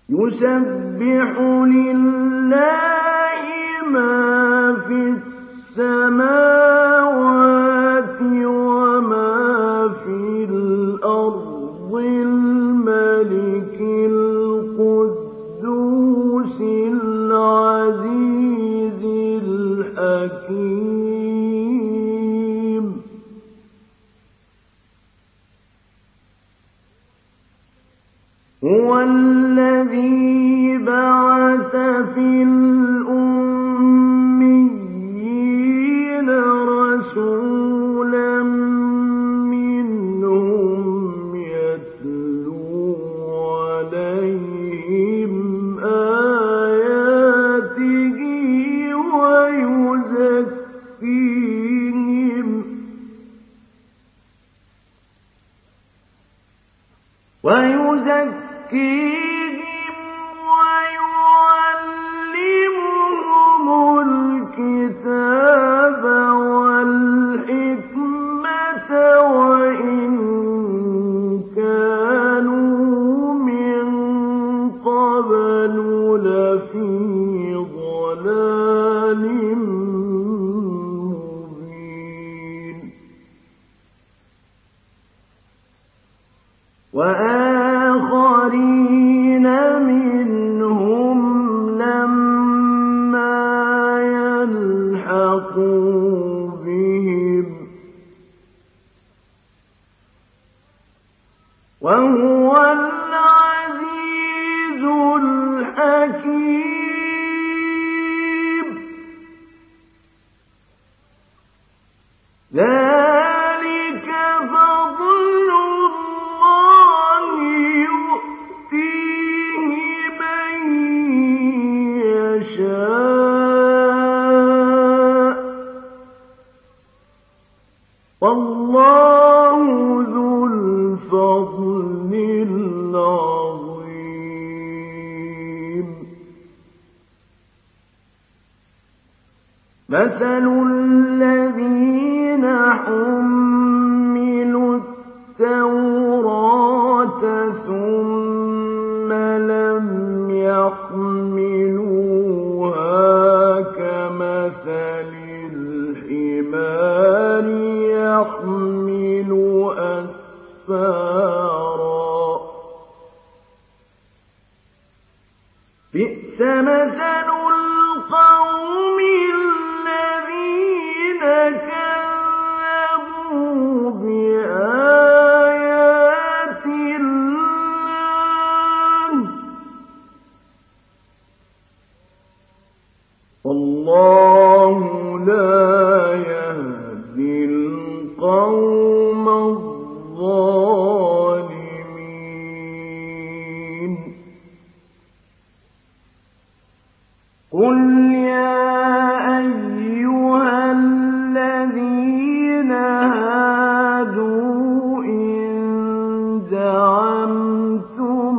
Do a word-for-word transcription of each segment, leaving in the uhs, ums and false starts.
يسبح لله ما في السماوات وما في الأرض الملك القدوس العزيز الحكيم هو الذي بعث في الأميين رسولا منهم يتلو عليهم آياته ويزكيهم ويزكيهم ويعلمهم الكتاب والحكمة وإن كانوا من قبل لفي ضلال مبين وآخرين منهم لما يلحقوا بهم وهو العزيز الحكيم ذلك فضل الله يؤتيه من يشاء والله ذو الفضل العظيم مثل الذين حملوا التوراة ثم لم يحملوها كمثل الحمار يحمل أسفارا بئس مثل القوم الذين كذبوا بآيات الله والله لا يهدي القوم الظالمين قل يا أيها الذين هادوا إن زعمتم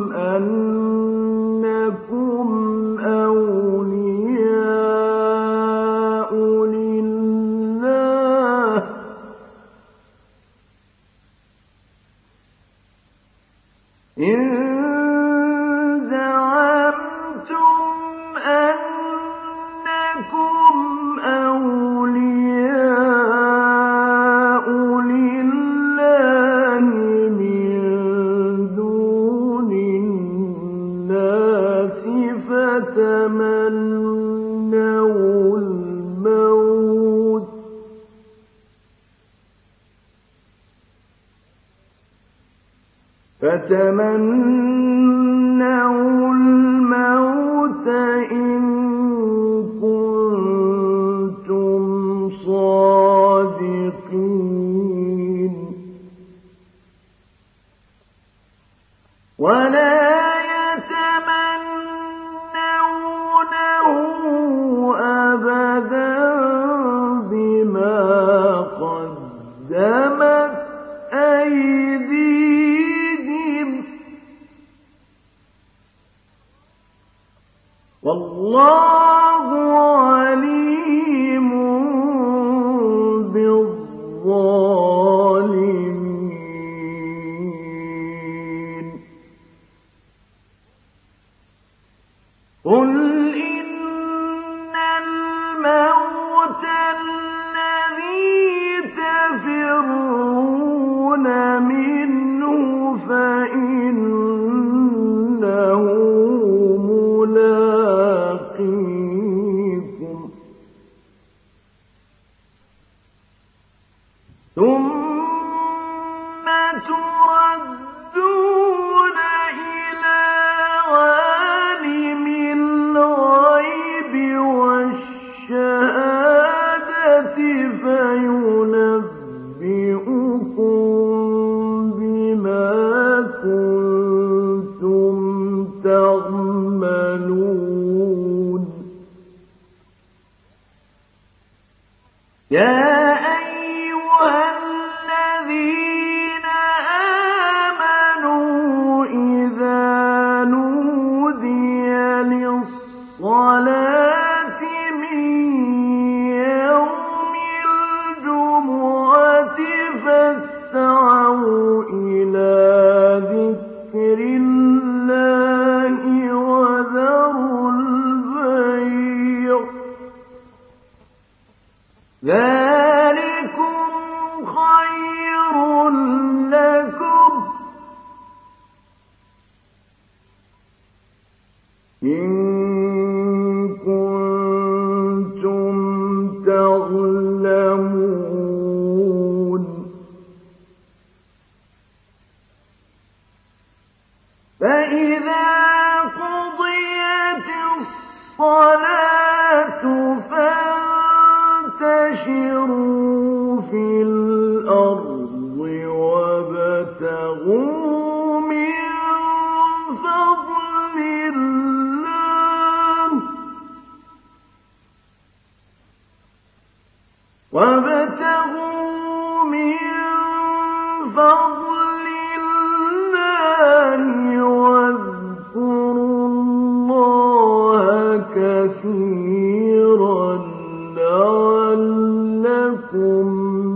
أنكم أولياء لله إن أنكم أولياء لله من دون الناس فتمنوا الموت فتمنوا الموت إن كنتم صادقين ولا يتمنونه أبدا بما قدمت أيديهم والله عليم بالظالمين. قُلْ إِنَّ الْمَوْتَ الَّذِي تَفِرُّونَ مِنْهُ فَإِنَّهُ مُلَاقِيكُمْ ۖ ثُمَّ تُرَدُّونَ إِلَىٰ عَالِمِ الْغَيْبِ وَالشَّهَادَةِ فَيُنَبِّئُكُم بِمَا كُنتُمْ تَعْمَلُونَ يَا أَيُّهَا الَّذِينَ آمَنُوا إِذَا نُودِيَ لِلصَّلَاةِ مِن يَوْمِ الْجُمُعَةِ فَاسْعَوْا إِلَىٰ ذِكْرِ اللَّهِ وَذَرُوا الْبَيْعَ ۚ ذَٰلِكُمْ خَيْرٌ لَّكُمْ إِن كُنتُمْ تَعْلَمُونَ فَإِذَا قُضِيَتِ الصَّلَاةُ فَانتَشِرُوا فِي الْأَرْضِ وَابْتَغُوا مِن فَضْلِ اللَّهِ وَابْتَغُوا مِن فَضْلِ اللَّهِ وَاذْكُرُوا اللَّهَ كَثِيرًا لَّعَلَّكُمْ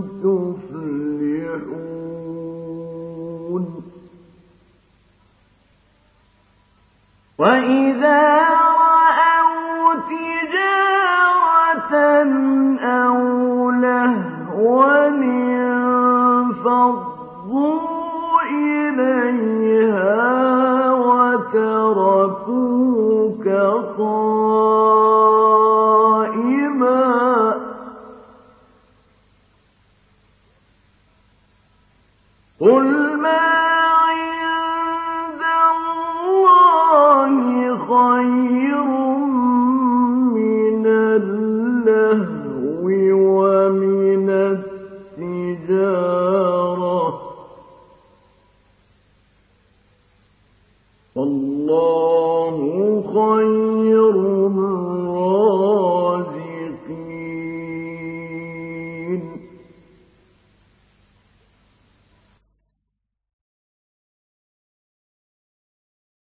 تُفْلِحُونَ وَإِذَا رَأَوْا تِجَارَةً أَوْ لَهْوًا انفَضُّوا إِلَيْهَا وَتَرَكُوكَ قَائِمًا ۚ قُلْ مَا عِندَ اللَّهِ خَيْرٌ مِّنَ اللَّهْوِ وَمِنَ التِّجَارَةِ ۚ وَاللَّهُ خَيْرُ